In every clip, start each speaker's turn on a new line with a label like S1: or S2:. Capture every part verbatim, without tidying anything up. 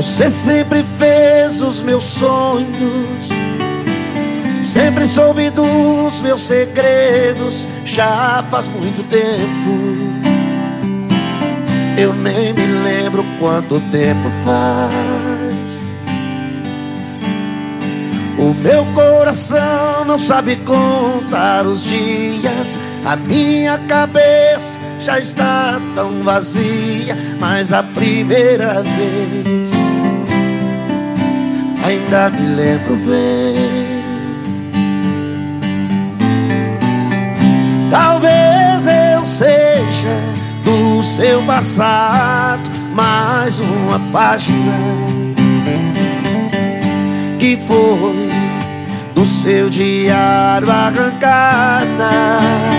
S1: Você sempre fez os meus sonhos, sempre soube dos meus segredos. Já faz muito tempo, eu nem me lembro quanto tempo faz. O meu coração não sabe contar os dias, a minha cabeça já está tão vazia. Mas a primeira vez ainda me lembro bem. Talvez eu seja do seu passado mais uma página que foi do seu diário arrancada.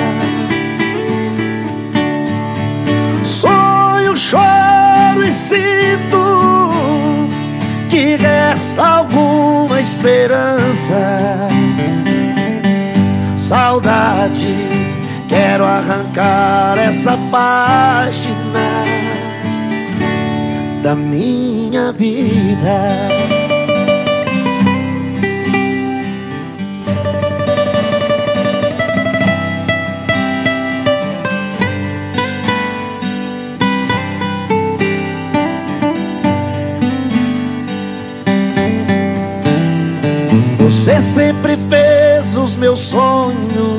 S1: Sonho, choro e sinto que resta alguma esperança. Saudade, quero arrancar essa página da minha vida. Você sempre fez os meus sonhos,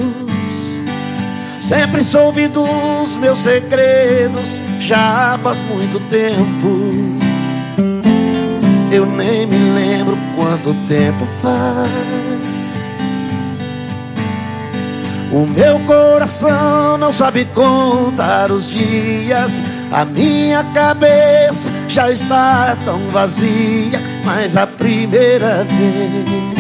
S1: sempre soube dos meus segredos. Já faz muito tempo, eu nem me lembro quanto tempo faz. O meu coração não sabe contar os dias, a minha cabeça já está tão vazia. Mas a primeira vez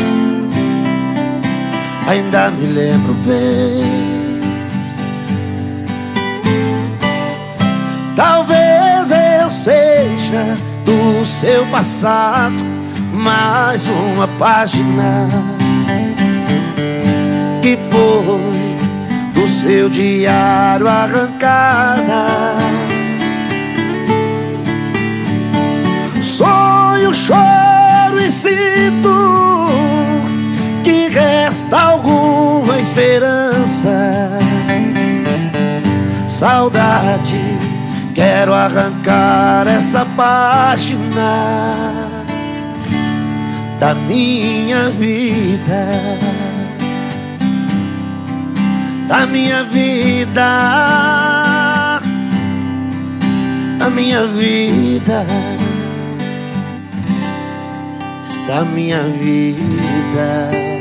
S1: ainda me lembro bem. Talvez eu seja do seu passado mais uma página que foi do seu diário arrancada. Sonho, choro e sinto que resta alguma esperança. Saudade, quero arrancar essa página da minha vida, da minha vida, da minha vida, da minha vida.